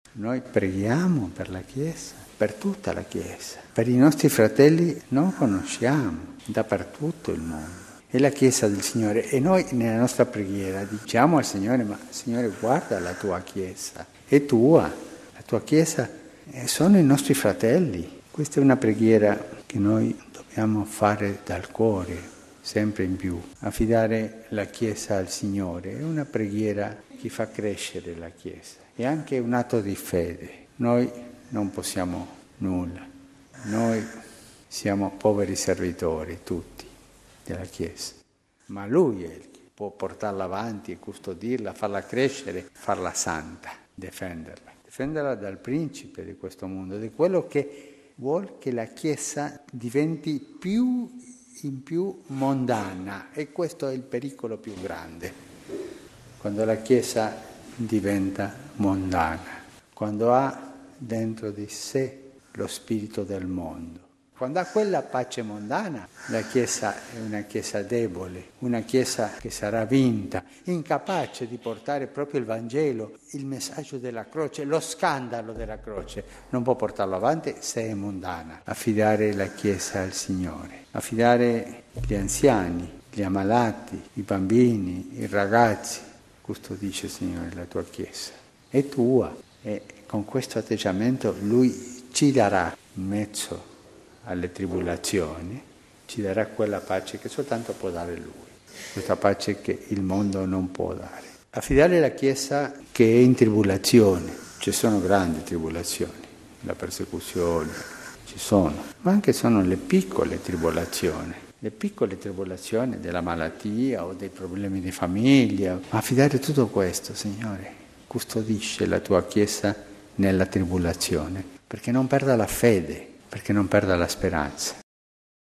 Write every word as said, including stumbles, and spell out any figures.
Noi preghiamo per la Chiesa, per tutta la Chiesa. Per i nostri fratelli non conosciamo, dappertutto il mondo. È la Chiesa del Signore e noi nella nostra preghiera diciamo al Signore, ma Signore guarda la tua Chiesa, è tua, la tua Chiesa sono i nostri fratelli. Questa è una preghiera che noi dobbiamo fare dal cuore, sempre in più. Affidare la Chiesa al Signore è una preghiera che fa crescere la Chiesa, è anche un atto di fede. Noi non possiamo nulla, noi siamo poveri servitori tutti della Chiesa, ma Lui è il che può portarla avanti, custodirla, farla crescere, farla santa, difenderla. Difenderla dal principe di questo mondo, di quello che vuol che la Chiesa diventi più in più mondana, e questo è il pericolo più grande, quando la Chiesa diventa mondana, quando ha dentro di sé lo spirito del mondo. Quando ha quella pace mondana, la Chiesa è una Chiesa debole, una Chiesa che sarà vinta, incapace di portare proprio il Vangelo, il messaggio della croce, lo scandalo della croce. Non può portarlo avanti se è mondana. Affidare la Chiesa al Signore, affidare gli anziani, gli ammalati, i bambini, i ragazzi. Custodisce, Signore, la tua Chiesa. È tua e con questo atteggiamento Lui ci darà in mezzo alle tribolazioni, ci darà quella pace che soltanto può dare Lui, questa pace che il mondo non può dare. Affidare la Chiesa che è in tribolazione, ci sono grandi tribolazioni, la persecuzione, ci sono, ma anche sono le piccole tribolazioni, le piccole tribolazioni della malattia o dei problemi di famiglia. Ma affidare tutto questo, Signore, custodisce la tua Chiesa nella tribolazione, perché non perda la fede, perché non perda la speranza.